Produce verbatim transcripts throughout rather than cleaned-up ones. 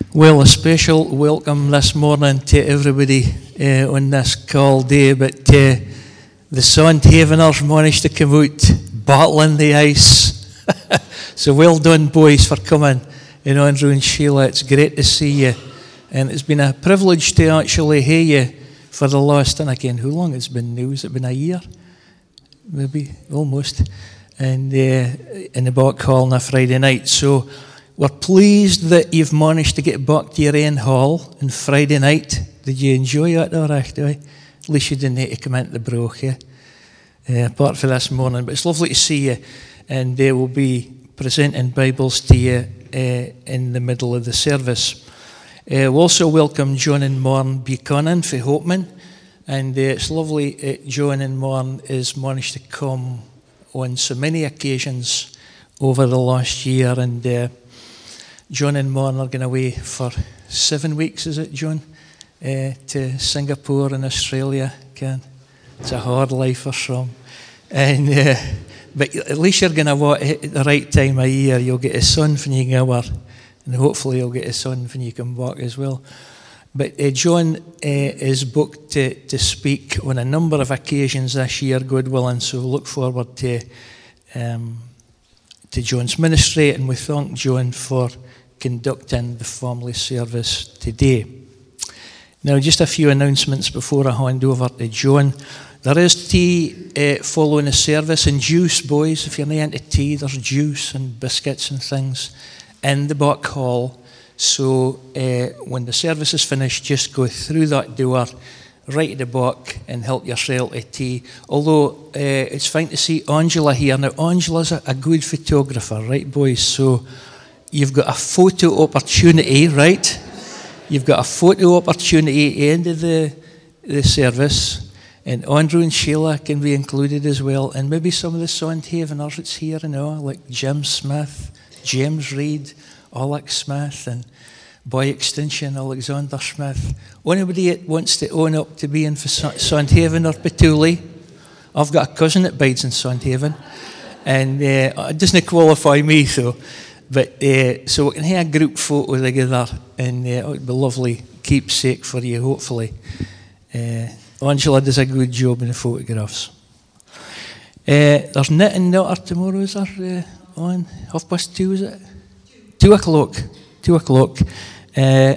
Well, a special welcome this morning to everybody uh, on this cold day, but uh, the Sandhaveners managed to come out battling the ice. So well done, boys, for coming. You know, Andrew and Sheila, it's great to see you. And it's been a privilege to actually hear you for the last, and again, how long it's been now? Has it been a year? Maybe, almost. And uh, in the back hall on a Friday night. So we're pleased that you've managed to get back to your own hall on Friday night. Did you enjoy that, all right? At least you didn't need to come into the broch, yeah? Uh, apart from this morning. But it's lovely to see you. And uh, we'll be presenting Bibles to you uh, in the middle of the service. Uh, we also welcome John and Marn Buchanan for Hopeman. And uh, it's lovely that John and Marn has managed to come on so many occasions over the last year. And uh, John and Marn are going away for seven weeks, is it, John? Uh, to Singapore and Australia. Ken. It's a hard life for some. And, uh, but at least you're going to walk at the right time of year. You'll get a sun when you go over, and hopefully you'll get a sun when you come back as well. But uh, John uh, is booked to, to speak on a number of occasions this year, God willing, so look forward to, um, to John's ministry, and we thank John for conducting the family service today. Now, just a few announcements before I hand over to John. There is tea uh, following the service, and juice, boys. If you're not into tea, there's juice and biscuits and things in the back hall. So uh, when the service is finished, just go through that door, right at the back, and help yourself to tea. Although uh, it's fine to see Angela here. Now, Angela's a, a good photographer, right, boys? So you've got a photo opportunity, right? You've got a photo opportunity at the end of the, the service. And Andrew and Sheila can be included as well. And maybe some of the Sandhaveners that's here, you know, like Jim Smith, James Reid, Alex Smith, and by extension, Alexander Smith. Anybody that wants to own up to being for Sandhaven or Petuli, I've got a cousin that bides in Sandhaven. And uh, it doesn't qualify me, so. But uh, so we can have a group photo together, and uh, it would be a lovely keepsake for you, hopefully. Uh, Angela does a good job in the photographs. Uh, there's knitting natter tomorrow, is there? Uh, on half past two, is it? Two o'clock. Two o'clock. Uh,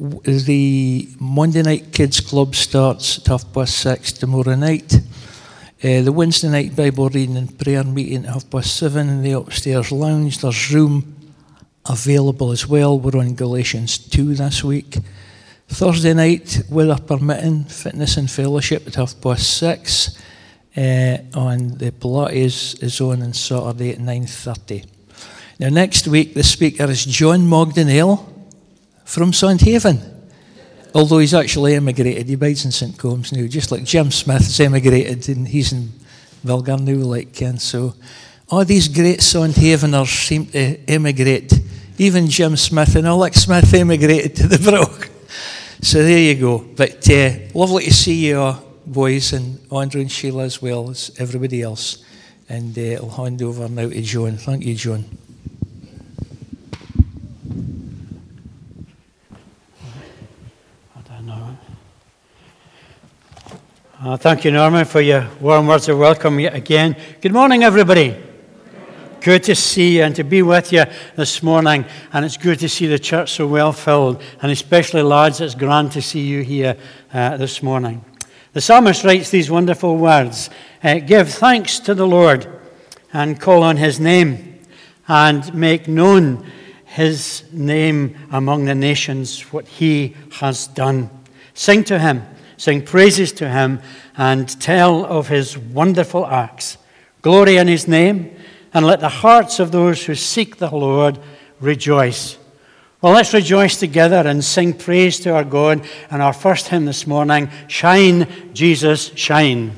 the Monday Night Kids Club starts at half past six tomorrow night. Uh, the Wednesday night Bible reading and prayer meeting at half past seven in the upstairs lounge. There's room available as well. We're on Galatians two this week. Thursday night, weather permitting, fitness and fellowship at half past six. Uh, and the Pilates is on on Saturday at nine thirty. Now, next week, the speaker is John Mogdenell from Sandhaven. Although he's actually emigrated, he bides in Saint Combs now, just like Jim Smith has emigrated, and he's in Vilgar now, like Ken. So, all these great Sandhaveners seem to emigrate. Even Jim Smith and Alex Smith emigrated to the Broch. So there you go. But uh, lovely to see you all, boys, and Andrew and Sheila as well as everybody else. And uh, I'll hand over now to John. Thank you, John. Uh, thank you, Norman, for your warm words of welcome yet again. Good morning, everybody. Good to see you and to be with you this morning. And it's good to see the church so well filled. And especially, lads, it's grand to see you here uh, this morning. The psalmist writes these wonderful words. Uh, Give thanks to the Lord and call on his name, and make known his name among the nations, what he has done. Sing to him. Sing praises to him and tell of his wonderful acts. Glory in his name, and let the hearts of those who seek the Lord rejoice. Well, let's rejoice together and sing praise to our God. And our first hymn this morning, Shine, Jesus, Shine.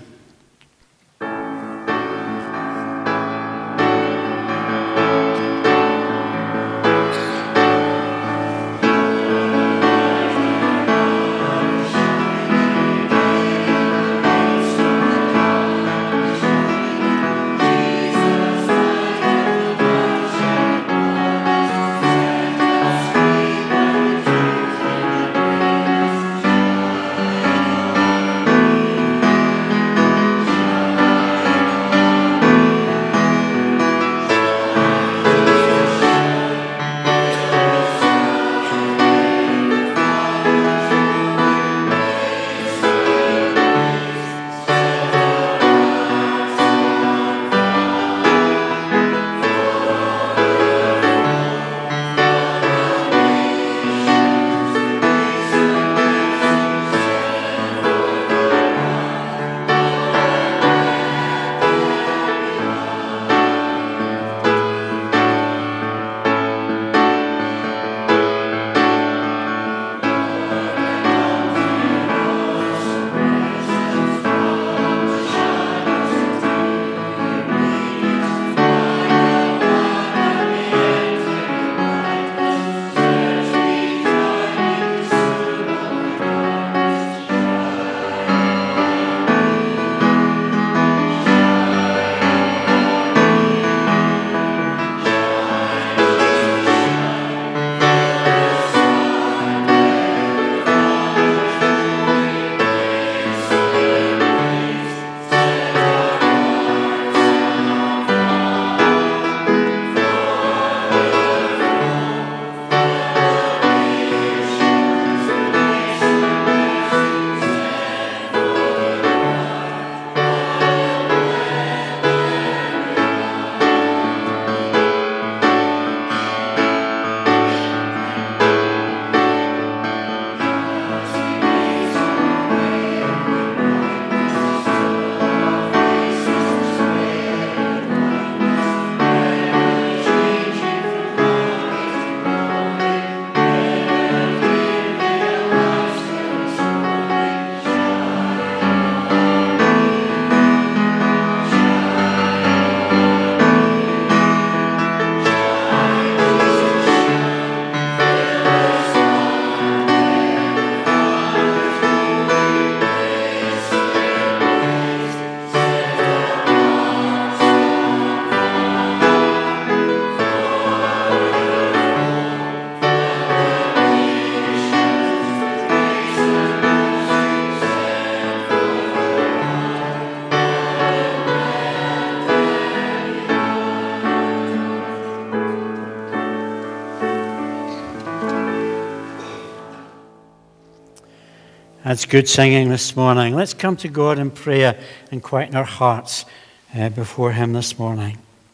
That's good singing this morning. Let's come to God in prayer and quieten our hearts uh, before Him this morning.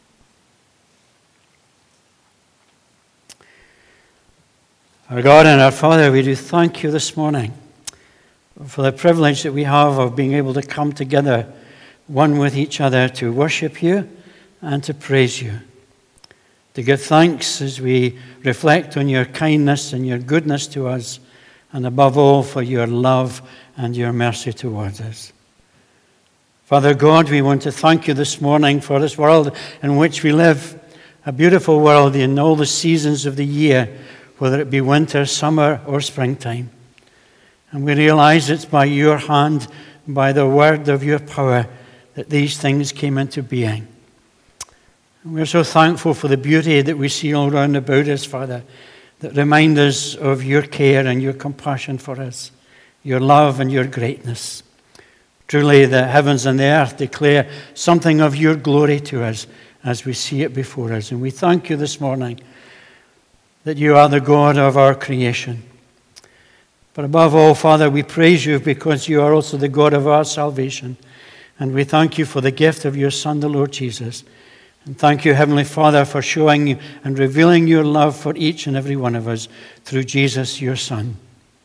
Our God and our Father, we do thank You this morning for the privilege that we have of being able to come together, one with each other, to worship You and to praise You, to give thanks as we reflect on Your kindness and Your goodness to us, and above all, for Your love and Your mercy towards us. Father God, we want to thank You this morning for this world in which we live, a beautiful world in all the seasons of the year, whether it be winter, summer, or springtime. And we realize it's by Your hand, by the word of Your power, that these things came into being. And we're so thankful for the beauty that we see all around about us, Father, that remind us of Your care and Your compassion for us, Your love and Your greatness. Truly, the heavens and the earth declare something of Your glory to us as we see it before us. And we thank You this morning that You are the God of our creation. But above all, Father, we praise You because You are also the God of our salvation. And we thank You for the gift of Your Son, the Lord Jesus. And thank You, Heavenly Father, for showing You and revealing Your love for each and every one of us through Jesus, Your Son.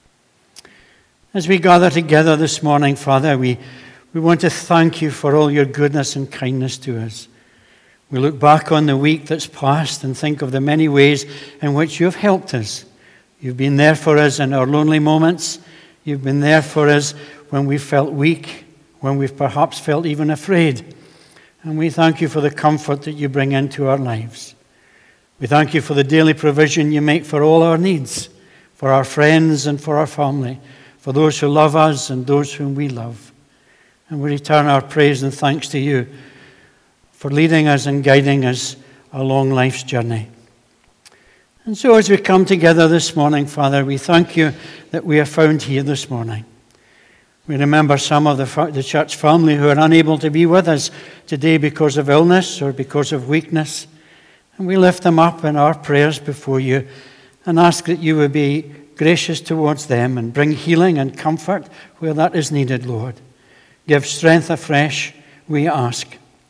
As we gather together this morning, Father, we, we want to thank You for all Your goodness and kindness to us. We look back on the week that's passed and think of the many ways in which You have helped us. You've been there for us in our lonely moments. You've been there for us when we felt weak, when we've perhaps felt even afraid. And we thank You for the comfort that You bring into our lives. We thank You for the daily provision You make for all our needs, for our friends and for our family, for those who love us and those whom we love. And we return our praise and thanks to You for leading us and guiding us along life's journey. And so as we come together this morning, Father, we thank You that we are found here this morning. We remember some of the, the church family who are unable to be with us today because of illness or because of weakness. And we lift them up in our prayers before You and ask that You would be gracious towards them and bring healing and comfort where that is needed, Lord. Give strength afresh, we ask.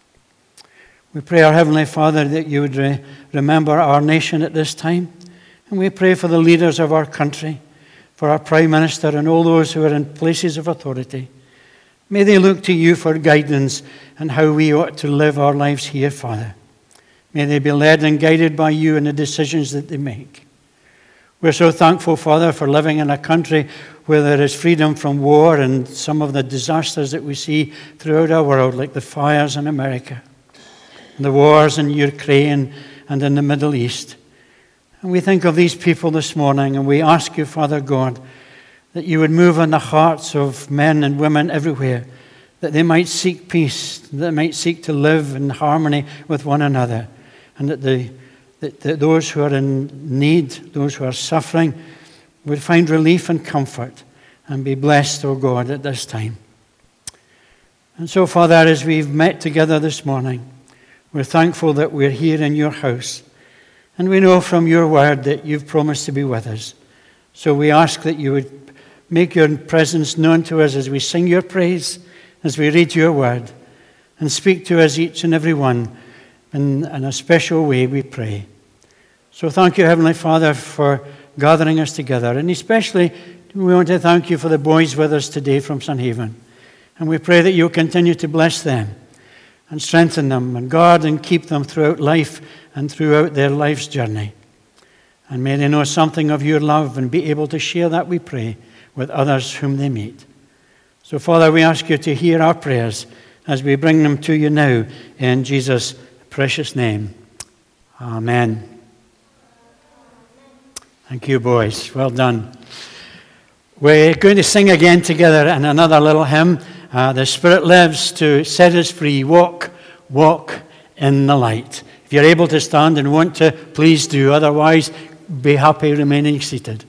We pray, our Heavenly Father, that You would re- remember our nation at this time. And we pray for the leaders of our country, for our Prime Minister and all those who are in places of authority. May they look to You for guidance and how we ought to live our lives here, Father. May they be led and guided by You in the decisions that they make. We're so thankful, Father, for living in a country where there is freedom from war and some of the disasters that we see throughout our world, like the fires in America, and the wars in Ukraine and in the Middle East. And we think of these people this morning, and we ask You, Father God, that You would move in the hearts of men and women everywhere, that they might seek peace, that they might seek to live in harmony with one another, and that, the, that, that those who are in need, those who are suffering, would find relief and comfort and be blessed, O God, at this time. And so, Father, as we've met together this morning, we're thankful that we're here in Your house. And we know from Your word that You've promised to be with us. So we ask that You would make Your presence known to us as we sing Your praise, as we read Your word, and speak to us each and every one in, in a special way, we pray. So thank You, Heavenly Father, for gathering us together. And especially, we want to thank You for the boys with us today from Sunhaven. And we pray that You'll continue to bless them and strengthen them and guard and keep them throughout life and throughout their life's journey. And may they know something of Your love and be able to share that, we pray, with others whom they meet. So, Father, we ask You to hear our prayers as we bring them to You now in Jesus' precious name. Amen. Thank you, boys. Well done. We're going to sing again together in another little hymn. Uh, the Spirit lives to set us free. Walk, walk in the light. If you're able to stand and want to, please do. Otherwise, be happy remaining seated.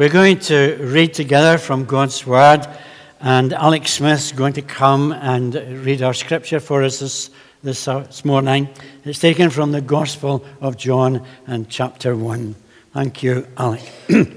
We're going to read together from God's Word, and Alex Smith's going to come and read our scripture for us this, this, uh, this morning. It's taken from the Gospel of John and chapter one. Thank you, Alex.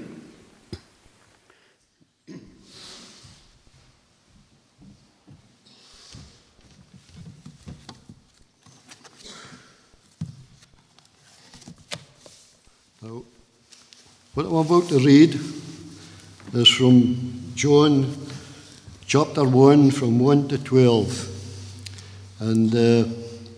Now, what I'm about to read is from John chapter one, from one to twelve. And uh,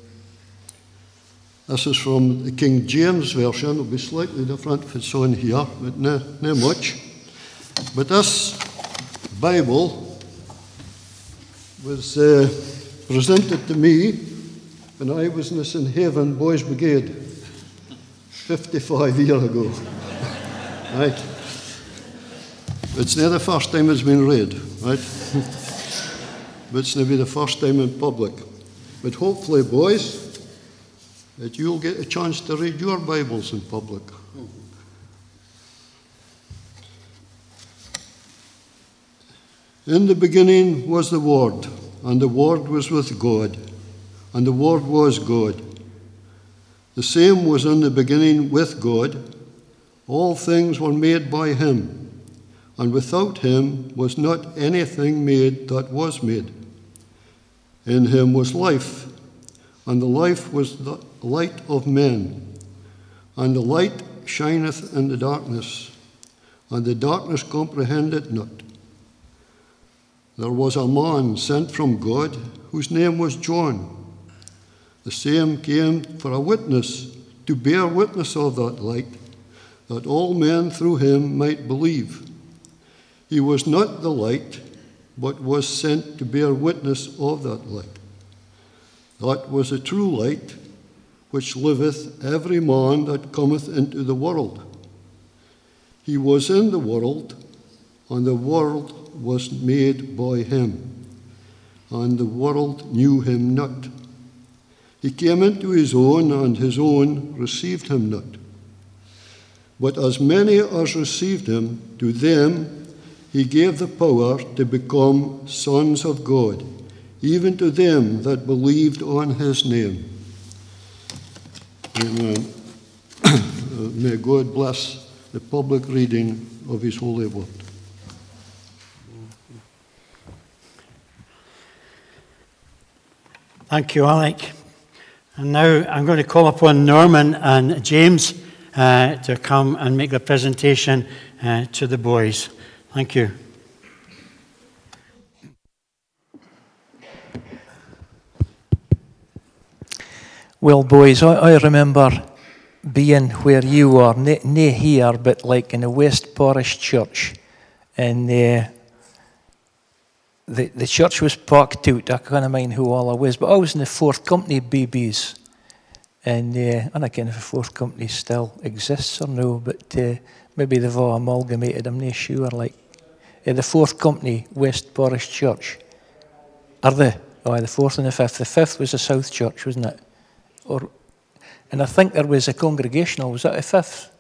this is from the King James Version. It'll be slightly different if it's on here, but not no much. But this Bible was uh, presented to me when I was in the Saint Haven Boys Brigade fifty-five years ago. Right? It's not the first time it's been read, right? But it's going to be the first time in public. But hopefully, boys, that you'll get a chance to read your Bibles in public. In the beginning was the Word, and the Word was with God, and the Word was God. The same was in the beginning with God. All things were made by him, and without him was not anything made that was made. In him was life, and the life was the light of men. And the light shineth in the darkness, and the darkness comprehended not. There was a man sent from God, whose name was John. The same came for a witness, to bear witness of that light, that all men through him might believe. He was not the light, but was sent to bear witness of that light. That was the true light, which liveth every man that cometh into the world. He was in the world, and the world was made by him, and the world knew him not. He came into his own, and his own received him not. But as many as received him, to them he gave the power to become sons of God, even to them that believed on his name. Amen. May God bless the public reading of his holy word. Thank you, Alec. And now I'm going to call upon Norman and James uh, to come and make the presentation uh, to the boys. Thank you. Well, boys, I, I remember being where you were, nae here, but like in the West Parish Church. And uh, the, the church was packed out. I can't mind who all I was, but I was in the fourth company B Bs. And, uh, and I can't know if the fourth company still exists or no, but uh, maybe they've all amalgamated, I'm not sure. Like uh, the fourth company, West Parish Church. Are they? Oh, the fourth and the fifth. The fifth was the South Church, wasn't it? Or, and I think there was a congregational. Was that a fifth?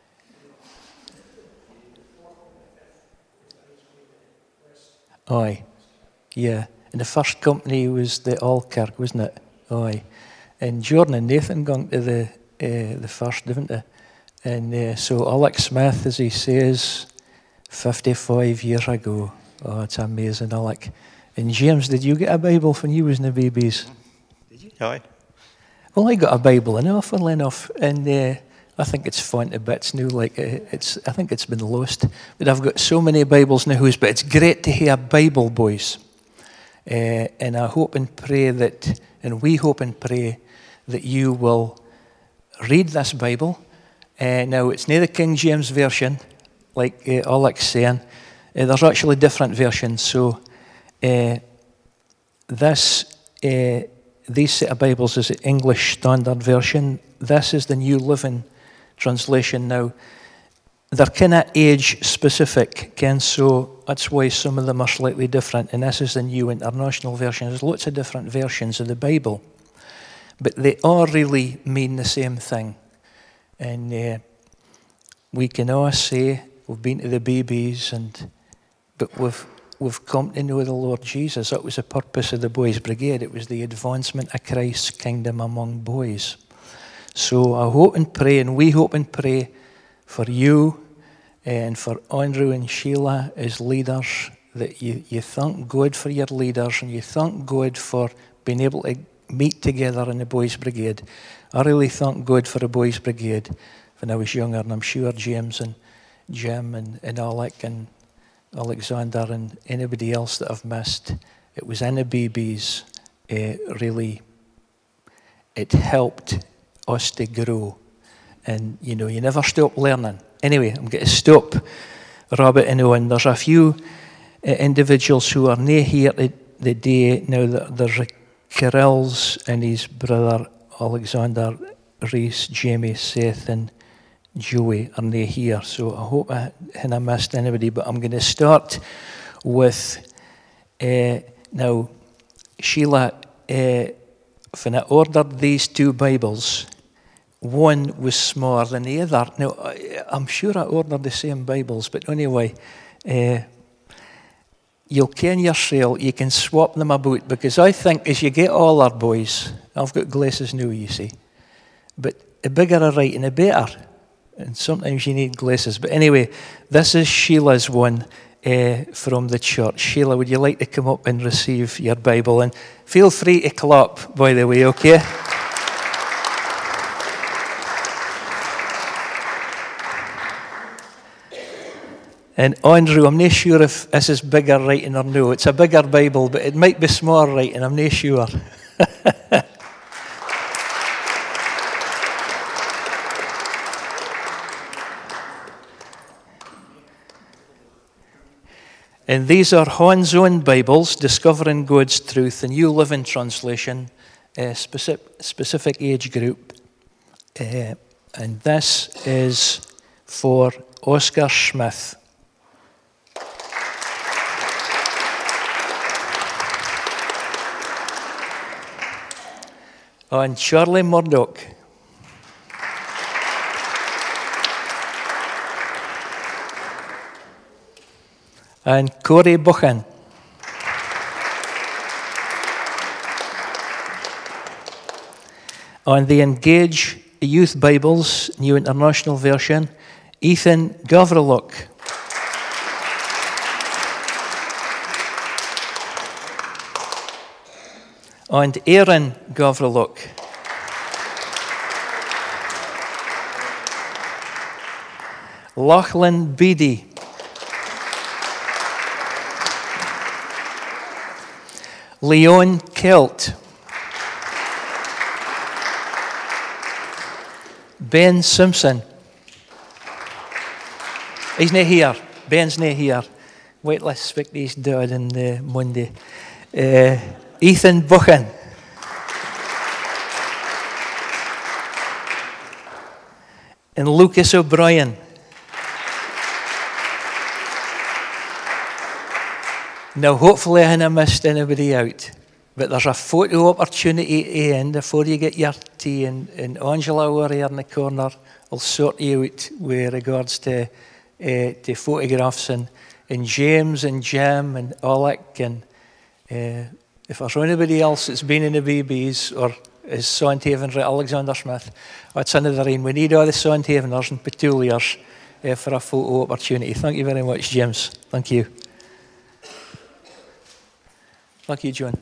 Aye, yeah. And the first company was the Allkirk, wasn't it? Aye. And Jordan and Nathan gone to the uh, the first, didn't they? And uh, so Alex Smith, as he says, fifty-five years ago. Oh, it's amazing, Alec. And James, did you get a Bible when you was in the babies? Did you? Aye. Well, I got a Bible enough, funnily enough, and uh, I think it's fallen to bits now. Like uh, it's, I think it's been lost. But I've got so many Bibles in the house. But it's great to hear Bible, boys. Uh, and I hope and pray that, and we hope and pray that you will read this Bible. Uh, now, it's not the King James Version, like uh, Alex saying. Uh, there's actually different versions. So uh, this. Uh, These set of Bibles is the English Standard Version. This is the New Living Translation now. They're kind of age-specific, Ken, so that's why some of them are slightly different. And this is the New International Version. There's lots of different versions of the Bible. But they all really mean the same thing. And uh, we can all say we've been to the babies, and but we've we've come to know the Lord Jesus. That was the purpose of the Boys Brigade. It was the advancement of Christ's kingdom among boys. So I hope and pray, and we hope and pray for you and for Andrew and Sheila as leaders, that you, you thank God for your leaders, and you thank God for being able to meet together in the Boys Brigade. I really thank God for the Boys Brigade when I was younger, and I'm sure James and Jim and, and Alec and Alexander and anybody else that I've missed, it was in the B Bs, uh, really, it helped us to grow. And, you know, you never stop learning. Anyway, I'm going to stop rabbiting on. There's a few uh, individuals who are near here today. Now, there's a Kirill's and his brother Alexander, Reese, Jamie, Seth, and Joey are near here. So I hope I haven't missed anybody, but I'm going to start with, uh, now, Sheila, uh, when I ordered these two Bibles, one was smaller than the other. Now, I'm sure I ordered the same Bibles, but anyway, uh, you'll ken yourself, you can swap them about, because I think as you get older, boys, I've got glasses now, you see, but the bigger a writing, the better. And sometimes you need glasses. But anyway, this is Sheila's one uh, from the church. Sheila, would you like to come up and receive your Bible? And feel free to clap, by the way, okay? And Andrew, I'm not sure if this is bigger writing or no. It's a bigger Bible, but it might be smaller writing. I'm not sure. And these are Hans own Bibles, Discovering God's Truth, the New Living Translation, a specific, specific age group. Uh, and this is for Oscar Smith. And Charlie Murdoch. And Corey Buchan. On the Engage Youth Bibles, New International Version, Ethan Gavriluk. And Aaron Gavriluk. Lachlan Beatty. Leon Kelt. Ben Simpson. He's not here. Ben's not here. Wait, let's speak to his dad on uh, Monday. Uh, Ethan Buchan. And Lucas O'Brien. Now, hopefully I haven't missed anybody out, but there's a photo opportunity at the end before you get your tea, and, and Angela over here in the corner will sort you out with regards to, uh, to photographs, and, and James and Jim and Alec, and uh, if there's anybody else that's been in the B Bs or is Sandhaven, Alexander Smith, that's another one. We need all the Sandhaveners and Petuliers uh, for a photo opportunity. Thank you very much, James. Thank you. Thank you, John.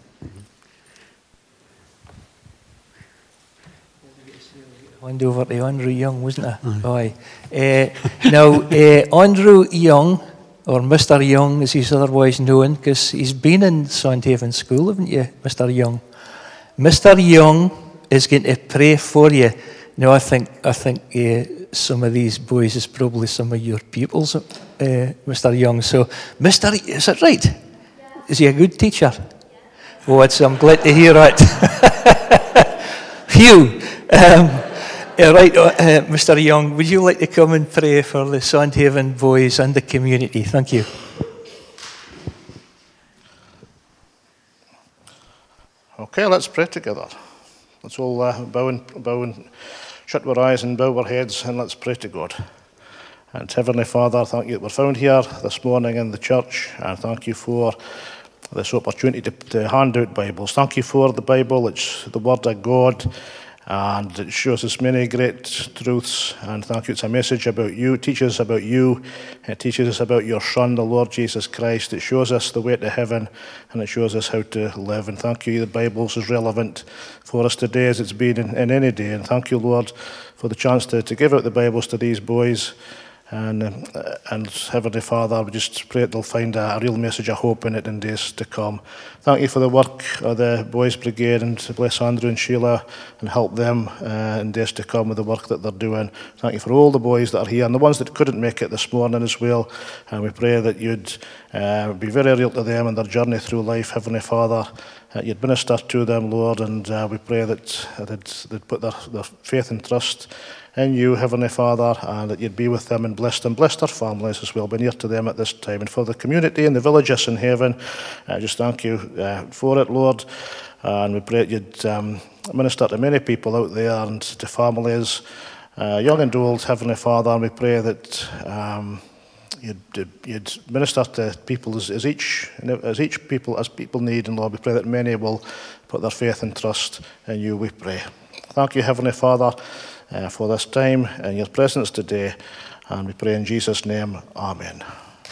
Hand over to Andrew Young, wasn't it? Aye. Uh, now, uh, Andrew Young, or Mister Young as he's otherwise known, because he's been in Sandhaven School, haven't you, Mister Young? Mister Young is going to pray for you. Now, I think I think uh, some of these boys is probably some of your pupils, uh, Mister Young. So, Mister, is that right? Is he a good teacher? Yeah. Oh, it's, I'm glad to hear it. Phew. Um, uh, right, uh, Mister Young, would you like to come and pray for the Sandhaven boys and the community? Thank you. Okay, let's pray together. Let's all uh, bow, and, bow and shut our eyes and bow our heads, and let's pray to God. And Heavenly Father, thank you that we're found here this morning in the church, and thank you for this opportunity to, to hand out Bibles. Thank you for the Bible. It's the Word of God, and it shows us many great truths. And thank you, it's a message about you. It teaches us about you. It teaches us about your Son, the Lord Jesus Christ. It shows us the way to heaven, and it shows us how to live. And thank you, the Bible is as relevant for us today as it's been in, in any day. And thank you, Lord, for the chance to, to give out the Bibles to these boys. And, uh, and Heavenly Father, we just pray that they'll find a, a real message of hope in it in days to come. Thank you for the work of the Boys Brigade, and bless Andrew and Sheila and help them uh, in days to come with the work that they're doing. Thank you for all the boys that are here and the ones that couldn't make it this morning as well. And we pray that you'd uh, be very real to them in their journey through life, Heavenly Father. Uh, you'd minister to them, Lord, and uh, we pray that uh, they'd, they'd put their, their faith and trust in you, Heavenly Father, and that you'd be with them and bless them, bless their families as well, be near to them at this time. And for the community and the villages in heaven, I uh, just thank you uh, for it, Lord, and we pray that you'd um, minister to many people out there and to families, uh, young and old, Heavenly Father, and we pray that um, you'd, you'd minister to people as, as each as each people as people need, and Lord, we pray that many will put their faith and trust in you, we pray. Thank you, Heavenly Father, Uh, for this time and your presence today, and we pray in Jesus' name, amen.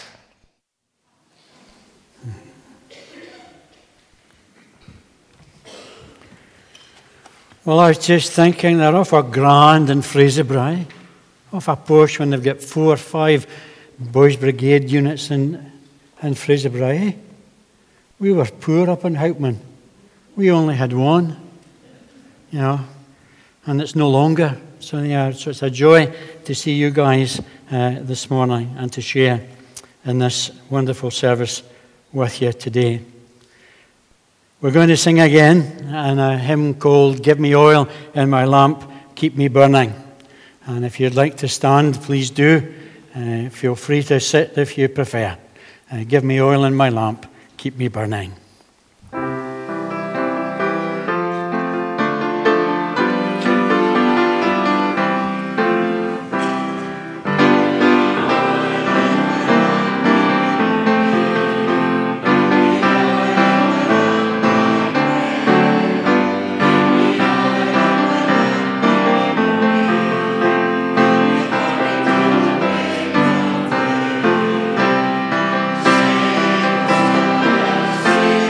Well, I was just thinking they're off a grand in Fraserburgh, off a Porsche when they've got four or five Boys Brigade units in, in Fraserburgh. We were poor up in Houtman. We only had one, you know, and it's no longer. So, yeah, so it's a joy to see you guys uh, this morning and to share in this wonderful service with you today. We're going to sing again in a hymn called Give Me Oil in My Lamp, Keep Me Burning. And if you'd like to stand, please do. Uh, feel free to sit if you prefer. Uh, give me oil in my lamp, keep me burning. Sing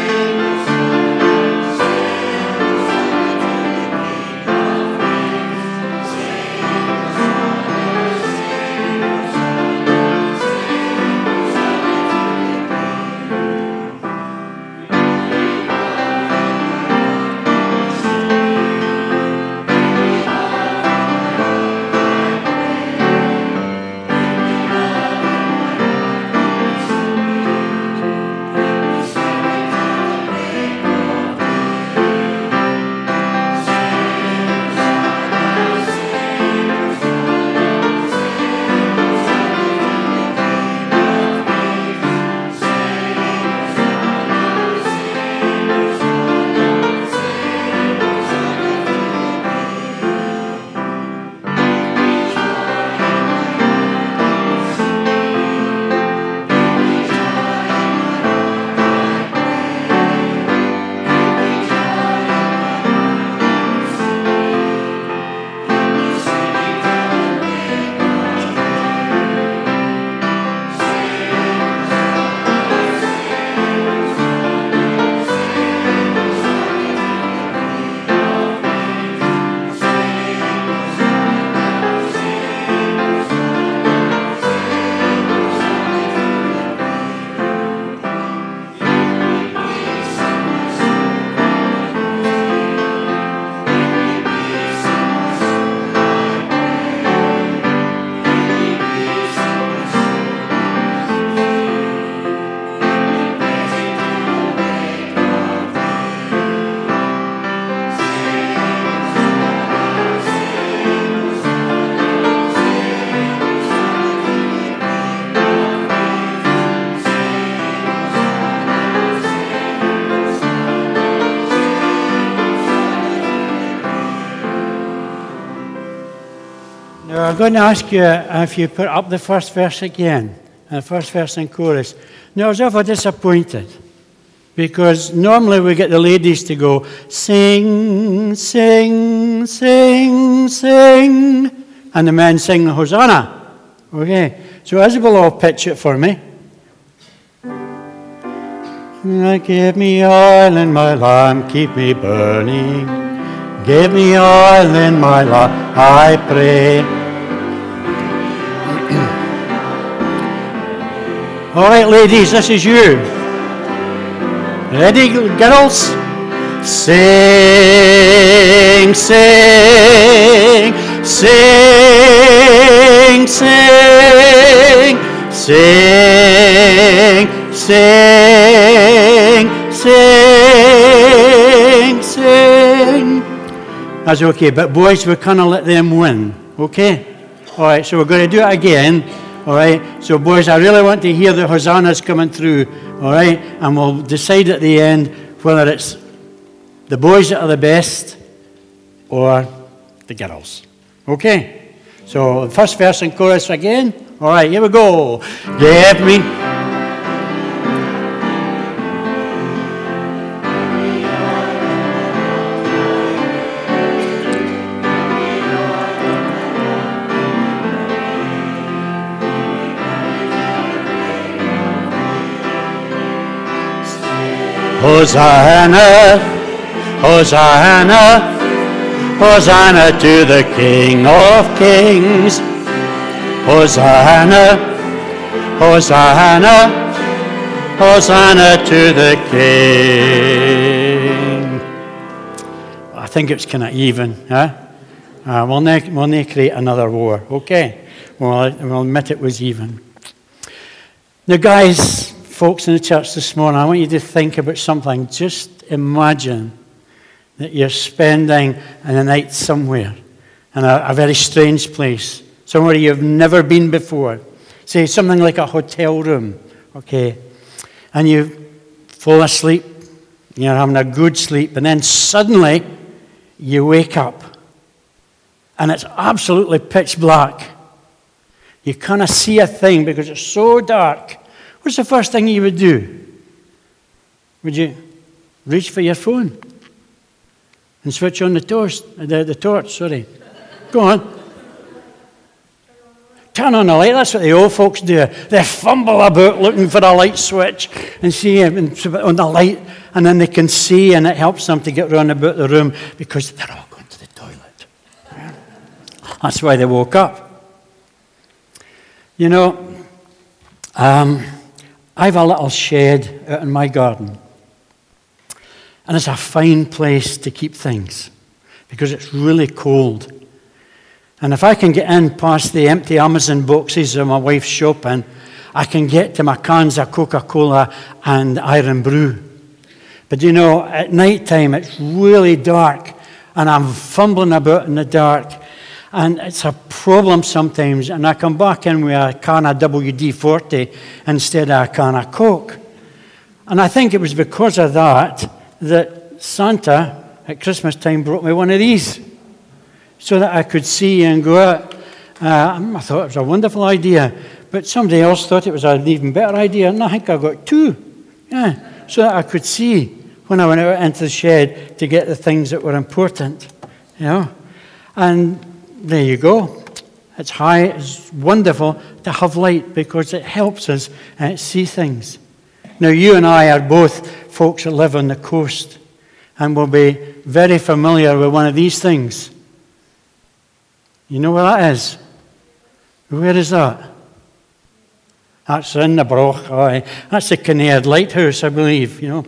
I'm going to ask you if you put up the first verse again, the first verse in chorus. Now, I was ever disappointed, because normally we get the ladies to go, sing, sing, sing, sing, and the men sing the Hosanna. Okay, so Isabel will pitch it for me. Give me oil in my lamp, keep me burning. Give me oil in my lamp, I pray. All right, ladies, this is you. Ready, girls? Sing, sing, sing, sing, sing, sing, sing, sing. That's okay, but boys, we're going to let them win, okay? All right, so we're going to do it again, all right? So, boys, I really want to hear the hosannas coming through, all right? And we'll decide at the end whether it's the boys that are the best or the girls, okay? So, the first verse and chorus again. All right, here we go. Give me... Hosanna, Hosanna, Hosanna to the King of Kings. Hosanna, Hosanna, Hosanna to the King. I think it's kind of even, huh? Uh, we'll not we'll not create another war, okay? Well, we'll admit it was even. Now, guys, folks in the church this morning, I want you to think about something. Just imagine that you're spending a night somewhere in a, a very strange place, somewhere you've never been before. Say something like a hotel room, okay? And you fall asleep, you're having a good sleep, and then suddenly you wake up, and it's absolutely pitch black. You can't see a thing because it's so dark. What's the first thing you would do? Would you reach for your phone and switch on the torch? The, the torch, sorry. Go on. Turn on the light. That's what the old folks do. They fumble about looking for a light switch and see on the light, and then they can see, and it helps them to get around about the room because they're all going to the toilet. That's why they woke up. You know, um... I have a little shed out in my garden, and it's a fine place to keep things because it's really cold. And if I can get in past the empty Amazon boxes of my wife's shopping, I can get to my cans of Coca-Cola and Iron Brew. But you know, at night time it's really dark, and I'm fumbling about in the dark. And it's a problem sometimes, and I come back in with a can of W D forty instead of a can of Coke. And I think it was because of that that Santa at Christmas time brought me one of these so that I could see and go out. Uh, I thought it was a wonderful idea, but somebody else thought it was an even better idea, and I think I got two, yeah, so that I could see when I went out into the shed to get the things that were important, you know. And there you go. It's high, it's wonderful to have light because it helps us uh, see things. Now, you and I are both folks that live on the coast, and will be very familiar with one of these things. You know where that is? Where is that? That's in the Broch. Aye. That's the Kinnaird Lighthouse, I believe, you know.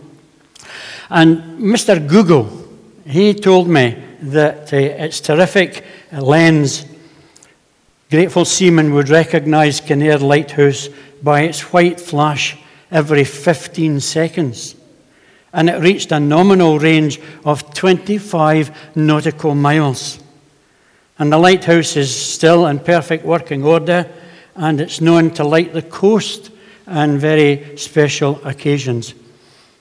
And Mister Google, he told me that uh, it's terrific lens. Grateful seamen would recognize Kinnaird Lighthouse by its white flash every fifteen seconds. And it reached a nominal range of twenty-five nautical miles. And the lighthouse is still in perfect working order, and it's known to light the coast on very special occasions.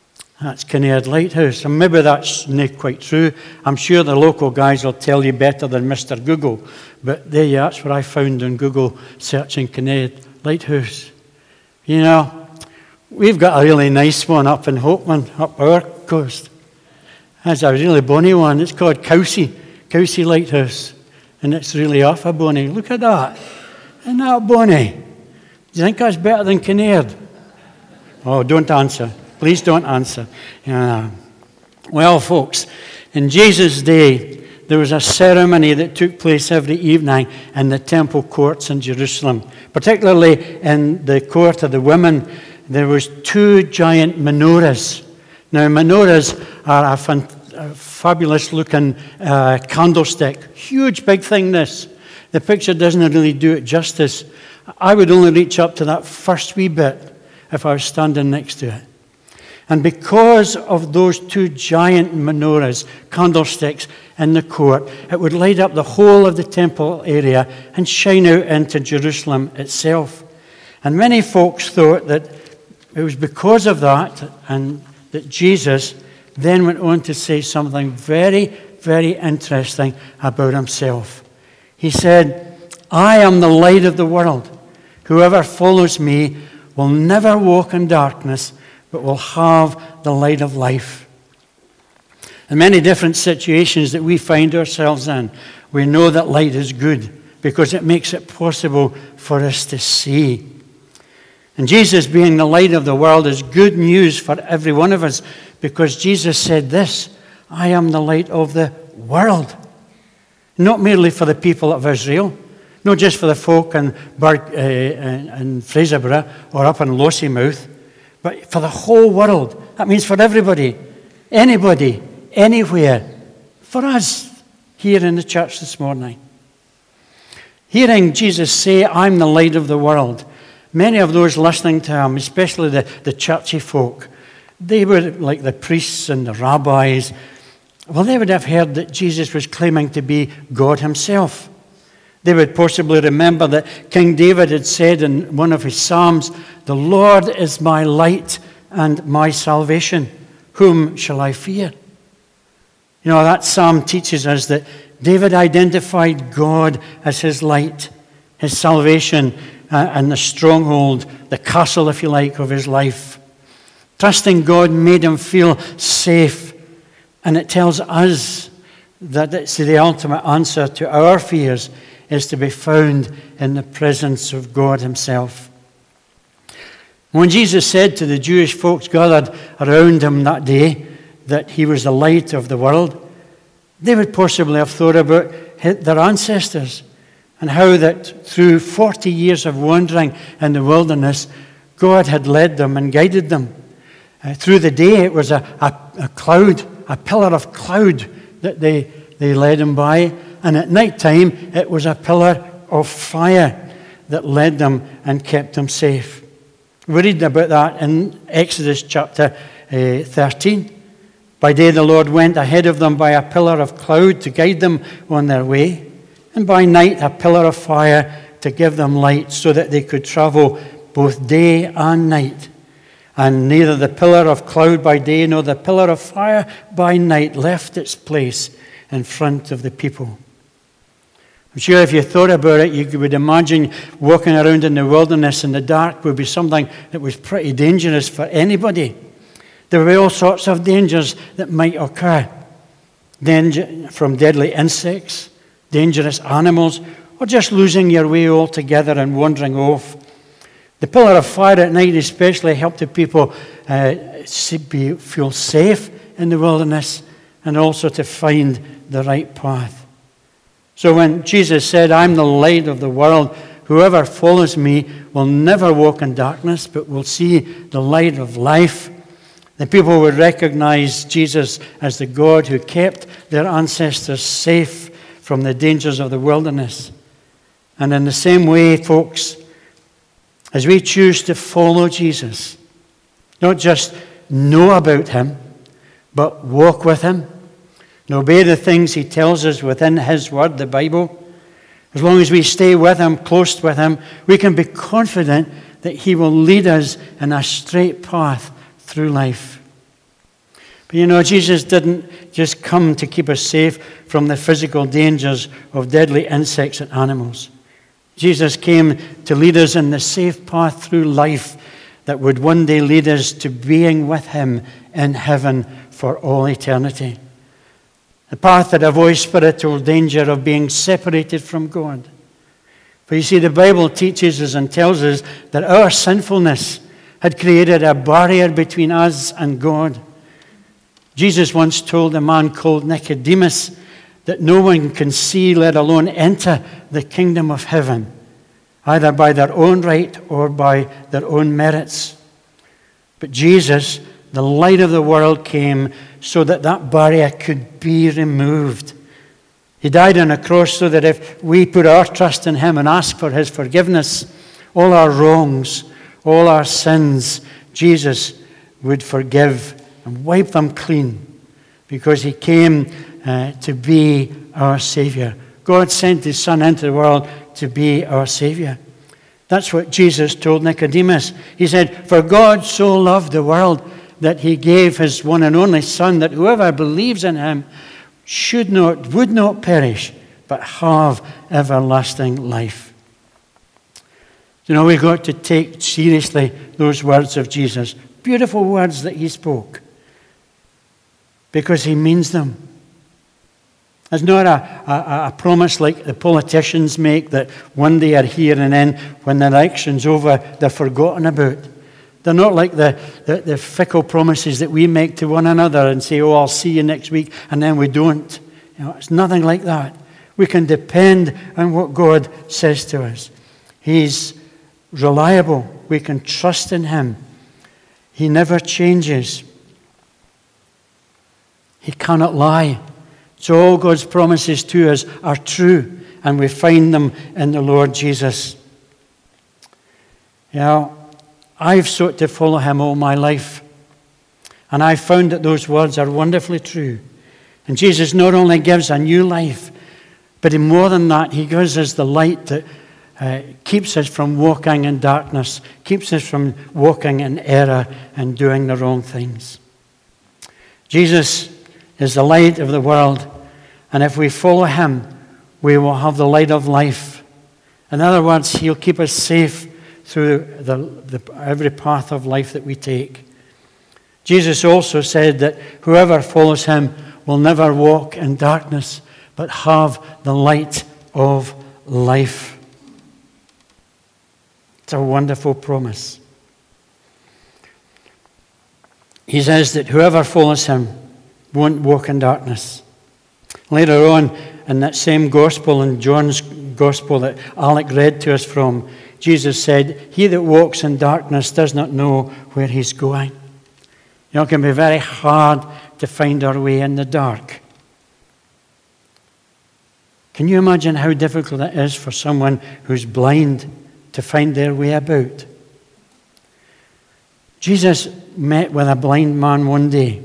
That's Kinnaird Lighthouse. And maybe that's not quite true. I'm sure the local guys will tell you better than Mister Google. But there you are, that's what I found on Google searching Kinnaird Lighthouse. You know, we've got a really nice one up in Hopeman, up our coast. That's a really bonny one. It's called Cowsey, Cowsey Lighthouse. And it's really off a bonny. Look at that. Isn't that bonny? Do you think that's better than Kinnaird? Oh, don't answer. Please don't answer. Yeah. Well, folks, in Jesus' day, there was a ceremony that took place every evening in the temple courts in Jerusalem. Particularly in the court of the women, there was two giant menorahs. Now, menorahs are a, fan- a fabulous-looking uh, candlestick. Huge, big thing, this. The picture doesn't really do it justice. I would only reach up to that first wee bit if I was standing next to it. And because of those two giant menorahs, candlesticks in the court, it would light up the whole of the temple area and shine out into Jerusalem itself. And many folks thought that it was because of that and that Jesus then went on to say something very, very interesting about himself. He said, "I am the light of the world. Whoever follows me will never walk in darkness, but will have the light of life." In many different situations that we find ourselves in, we know that light is good because it makes it possible for us to see. And Jesus being the light of the world is good news for every one of us because Jesus said this, "I am the light of the world." Not merely for the people of Israel, not just for the folk in, Bur- uh, in, in Fraserburgh or up in Lossiemouth, but for the whole world. That means for everybody, anybody, anywhere. For us here in the church this morning. Hearing Jesus say, "I'm the light of the world," many of those listening to him, especially the, the churchy folk, they were like the priests and the rabbis. Well, they would have heard that Jesus was claiming to be God himself. They would possibly remember that King David had said in one of his psalms, "The Lord is my light and my salvation. Whom shall I fear?" You know, that psalm teaches us that David identified God as his light, his salvation, uh, and the stronghold, the castle, if you like, of his life. Trusting God made him feel safe. And it tells us that it's the ultimate answer to our fears is to be found in the presence of God himself. When Jesus said to the Jewish folks gathered around him that day that he was the light of the world, they would possibly have thought about their ancestors and how that through forty years of wandering in the wilderness, God had led them and guided them. Uh, through the day it was a, a, a cloud, a pillar of cloud that they, they led them by. And at night time, it was a pillar of fire that led them and kept them safe. We read about that in Exodus chapter uh, thirteen. By day the Lord went ahead of them by a pillar of cloud to guide them on their way, and by night a pillar of fire to give them light so that they could travel both day and night. And neither the pillar of cloud by day nor the pillar of fire by night left its place in front of the people. I'm sure if you thought about it, you would imagine walking around in the wilderness in the dark would be something that was pretty dangerous for anybody. There would be all sorts of dangers that might occur. Danger from deadly insects, dangerous animals, or just losing your way altogether and wandering off. The pillar of fire at night especially helped the people uh, be, feel safe in the wilderness and also to find the right path. So when Jesus said, "I'm the light of the world, whoever follows me will never walk in darkness, but will see the light of life," the people would recognize Jesus as the God who kept their ancestors safe from the dangers of the wilderness. And in the same way, folks, as we choose to follow Jesus, not just know about him, but walk with him, and obey the things he tells us within his word, the Bible, as long as we stay with him, close with him, we can be confident that he will lead us in a straight path through life. But you know, Jesus didn't just come to keep us safe from the physical dangers of deadly insects and animals. Jesus came to lead us in the safe path through life that would one day lead us to being with him in heaven for all eternity. The path that avoids spiritual danger of being separated from God. For you see, the Bible teaches us and tells us that our sinfulness had created a barrier between us and God. Jesus once told a man called Nicodemus that no one can see, let alone enter the kingdom of heaven, either by their own right or by their own merits. But Jesus, the light of the world, came so that that barrier could be removed. He died on a cross so that if we put our trust in him and ask for his forgiveness, all our wrongs, all our sins, Jesus would forgive and wipe them clean, because he came uh, to be our Savior. God sent his Son into the world to be our Savior. That's what Jesus told Nicodemus. He said, "For God so loved the world that he gave his one and only Son, that whoever believes in him should not, would not perish, but have everlasting life." You know, we've got to take seriously those words of Jesus. Beautiful words that he spoke, because he means them. It's not a, a, a promise like the politicians make that one day are here and then when the election's over, they're forgotten about. They're not like the, the, the fickle promises that we make to one another and say, "Oh, I'll see you next week," and then we don't. You know, it's nothing like that. We can depend on what God says to us. He's reliable. We can trust in him. He never changes. He cannot lie. So all God's promises to us are true, and we find them in the Lord Jesus. You know, I've sought to follow him all my life, and I've found that those words are wonderfully true. And Jesus not only gives a new life, but in more than that, he gives us the light that uh, keeps us from walking in darkness, keeps us from walking in error and doing the wrong things. Jesus is the light of the world, and if we follow him, we will have the light of life. In other words, he'll keep us safe through the, the, every path of life that we take. Jesus also said that whoever follows him will never walk in darkness, but have the light of life. It's a wonderful promise. He says that whoever follows him won't walk in darkness. Later on in that same gospel, in John's gospel that Alec read to us from, Jesus said, "He that walks in darkness does not know where he's going." You know, it can be very hard to find our way in the dark. Can you imagine how difficult it is for someone who's blind to find their way about? Jesus met with a blind man one day.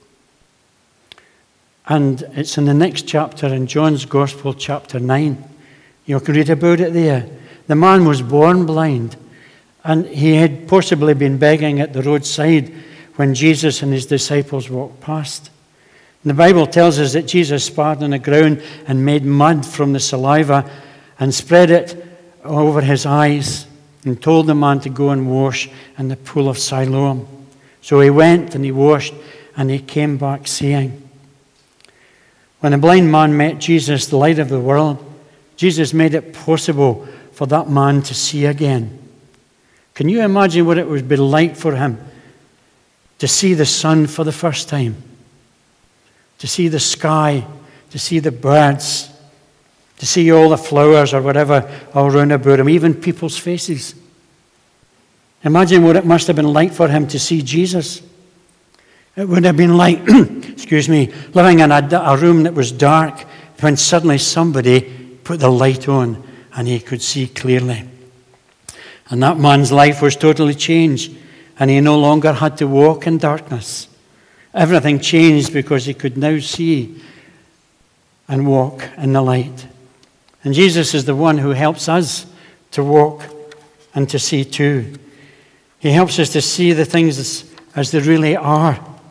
And it's in the next chapter in John's Gospel, chapter nine. You can read about it there. The man was born blind, and he had possibly been begging at the roadside when Jesus and his disciples walked past. And the Bible tells us that Jesus spat on the ground and made mud from the saliva and spread it over his eyes and told the man to go and wash in the pool of Siloam. So he went and he washed, and he came back seeing. When the blind man met Jesus, the light of the world, Jesus made it possible for that man to see again. Can you imagine what it would be like for him to see the sun for the first time? To see the sky, to see the birds, to see all the flowers or whatever all round about him, even people's faces. Imagine what it must have been like for him to see Jesus. It would have been like, excuse me, living in a, a room that was dark when suddenly somebody put the light on and he could see clearly. And that man's life was totally changed, and he no longer had to walk in darkness. Everything changed because he could now see and walk in the light. And Jesus is the one who helps us to walk and to see too. He helps us to see the things as, as they really are.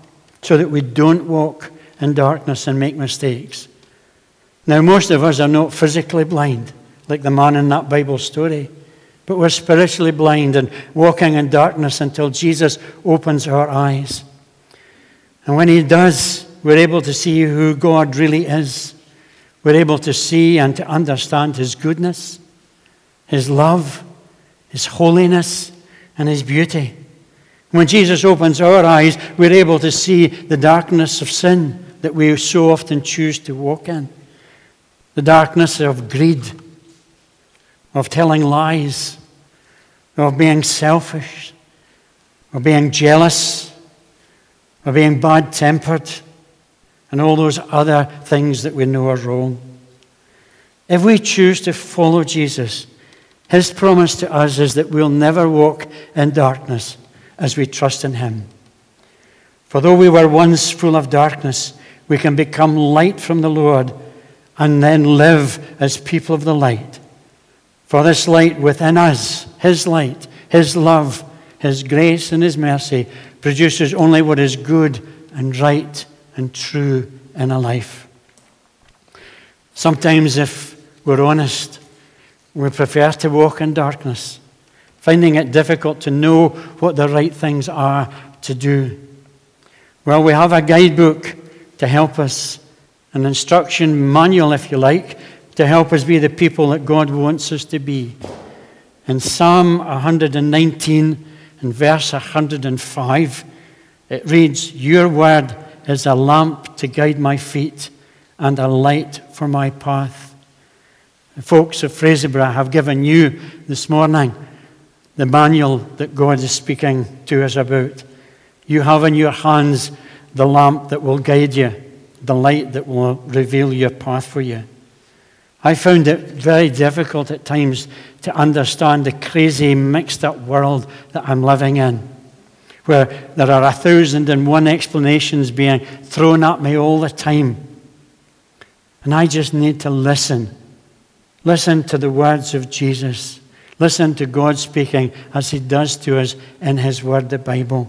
so that we don't walk in darkness and make mistakes. Now, most of us are not physically blind, like the man in that Bible story, but we're spiritually blind and walking in darkness until Jesus opens our eyes. And when he does, we're able to see who God really is. We're able to see and to understand his goodness, his love, his holiness, and his beauty. When Jesus opens our eyes, we're able to see the darkness of sin that we so often choose to walk in. The darkness of greed, of telling lies, of being selfish, of being jealous, of being bad-tempered, and all those other things that we know are wrong. If we choose to follow Jesus, his promise to us is that we'll never walk in darkness as we trust in him. For though we were once full of darkness, we can become light from the Lord and then live as people of the light. For this light within us, his light, his love, his grace and his mercy, produces only what is good and right and true in a life. Sometimes, if we're honest, we prefer to walk in darkness, finding it difficult to know what the right things are to do. Well, we have a guidebook to help us, an instruction manual, if you like, to help us be the people that God wants us to be. In Psalm one nineteen, in verse one hundred five, it reads, "Your word is a lamp to guide my feet and a light for my path." The folks of Fraserburgh have given you this morning the manual that God is speaking to us about. You have in your hands the lamp that will guide you, the light that will reveal your path for you. I found it very difficult at times to understand the crazy, mixed-up world that I'm living in, where there are a thousand and one explanations being thrown at me all the time. And I just need to listen. Listen to the words of Jesus. Listen to God speaking as he does to us in his word, the Bible.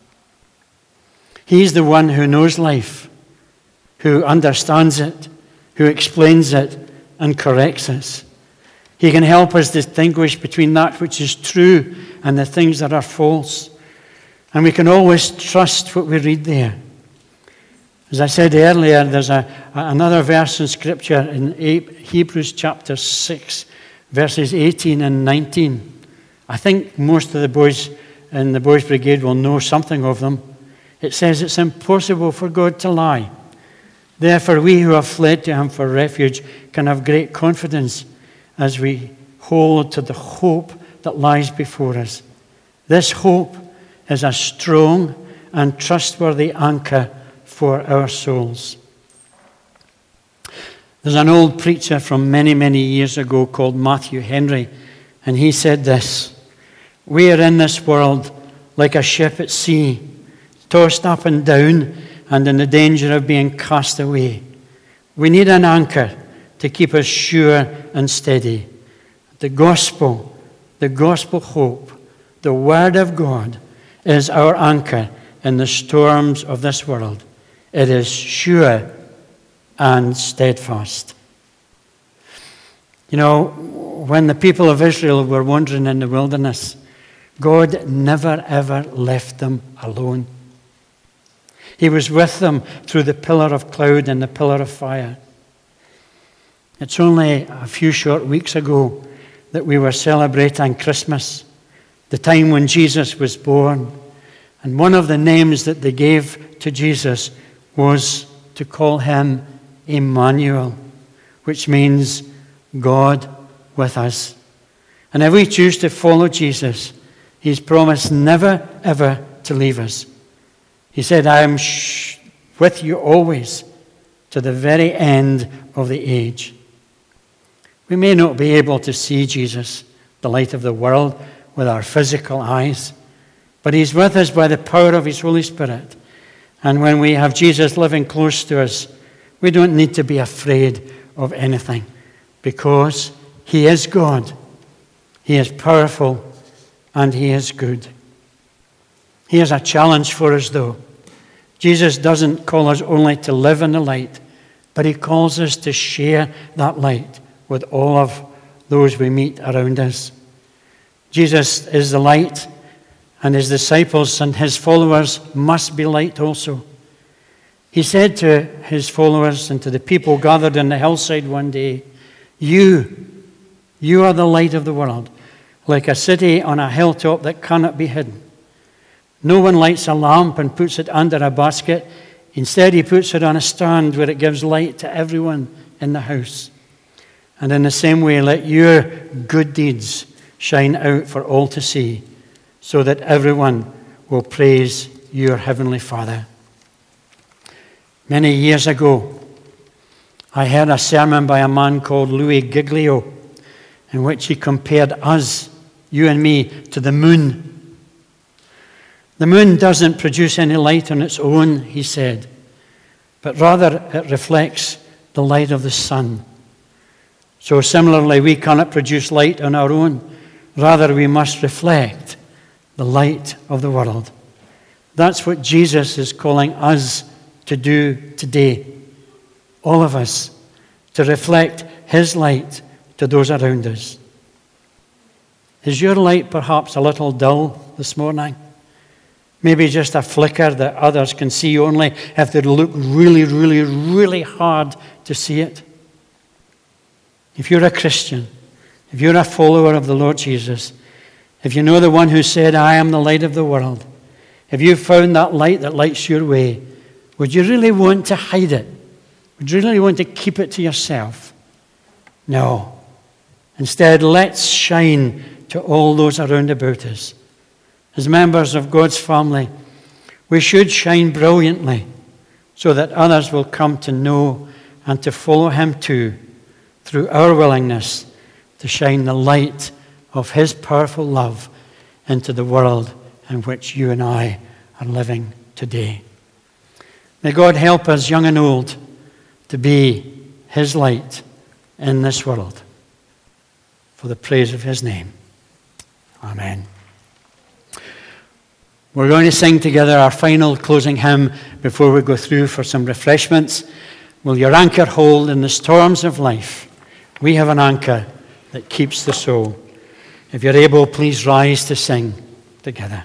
He's the one who knows life, who understands it, who explains it, and corrects us. He can help us distinguish between that which is true and the things that are false. And we can always trust what we read there. As I said earlier, there's a, another verse in Scripture in Hebrews chapter six, verses eighteen and nineteen. I think most of the boys in the Boys' Brigade will know something of them. It says, "It's impossible for God to lie. Therefore, we who have fled to him for refuge can have great confidence as we hold to the hope that lies before us. This hope is a strong and trustworthy anchor for our souls." There's an old preacher from many, many years ago called Matthew Henry, and he said this: "We are in this world like a ship at sea, tossed up and down and in the danger of being cast away. We need an anchor to keep us sure and steady. The gospel, the gospel hope, the word of God is our anchor in the storms of this world. It is sure and steadfast." You know, when the people of Israel were wandering in the wilderness, God never ever left them alone. He was with them through the pillar of cloud and the pillar of fire. It's only a few short weeks ago that we were celebrating Christmas, the time when Jesus was born. And one of the names that they gave to Jesus was to call him Emmanuel, which means God with us. And if we choose to follow Jesus, he's promised never, ever to leave us. He said, "I am sh- with you always to the very end of the age." We may not be able to see Jesus, the light of the world, with our physical eyes, but he's with us by the power of his Holy Spirit. And when we have Jesus living close to us, we don't need to be afraid of anything, because he is God, he is powerful, and he is good. Here's a challenge for us, though. Jesus doesn't call us only to live in the light, but he calls us to share that light with all of those we meet around us. Jesus is the light, and his disciples and his followers must be light also. He said to his followers and to the people gathered on the hillside one day, You, you are the light of the world, like a city on a hilltop that cannot be hidden. No one lights a lamp and puts it under a basket. Instead, he puts it on a stand where it gives light to everyone in the house. And in the same way, let your good deeds shine out for all to see, so that everyone will praise your heavenly Father. Many years ago, I heard a sermon by a man called Louis Giglio, in which he compared us, you and me, to the moon. The moon doesn't produce any light on its own, he said, but rather it reflects the light of the sun. So similarly, we cannot produce light on our own. Rather, we must reflect the light of the world. That's what Jesus is calling us to do today. All of us, to reflect his light to those around us. Is your light perhaps a little dull this morning? Maybe just a flicker that others can see only if they look really, really, really hard to see it. If you're a Christian, if you're a follower of the Lord Jesus, if you know the one who said, I am the light of the world, if you've found that light that lights your way, would you really want to hide it? Would you really want to keep it to yourself? No. Instead, let's shine to all those around about us. As members of God's family, we should shine brilliantly so that others will come to know and to follow him too, through our willingness to shine the light of his powerful love into the world in which you and I are living today. May God help us, young and old, to be his light in this world, for the praise of his name. Amen. We're going to sing together our final closing hymn before we go through for some refreshments. Will your anchor hold in the storms of life? We have an anchor that keeps the soul. If you're able, please rise to sing together.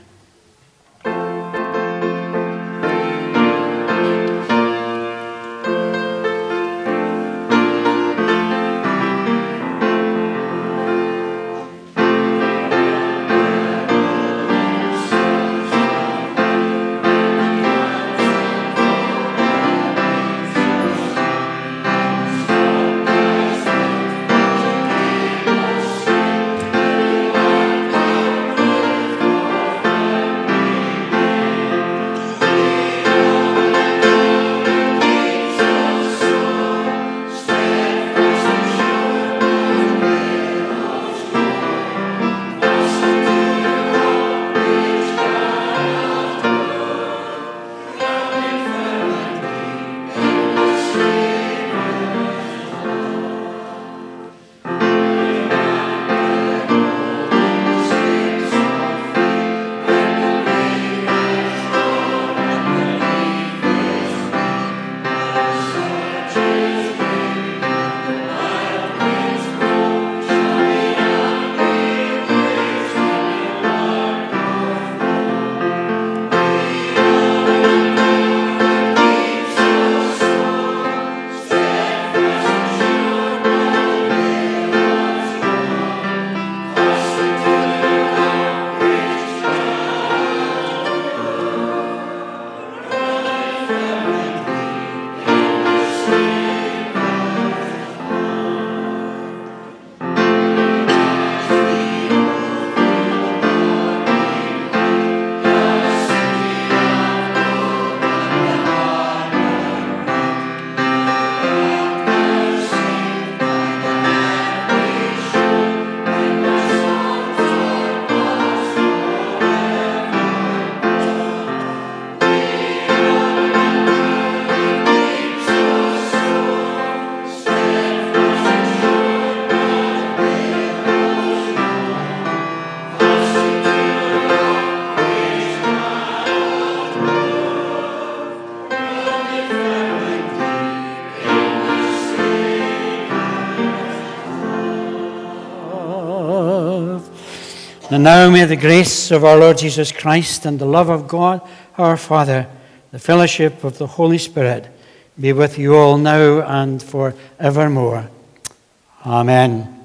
And now may the grace of our Lord Jesus Christ and the love of God our Father, the fellowship of the Holy Spirit, be with you all now and forevermore. Amen.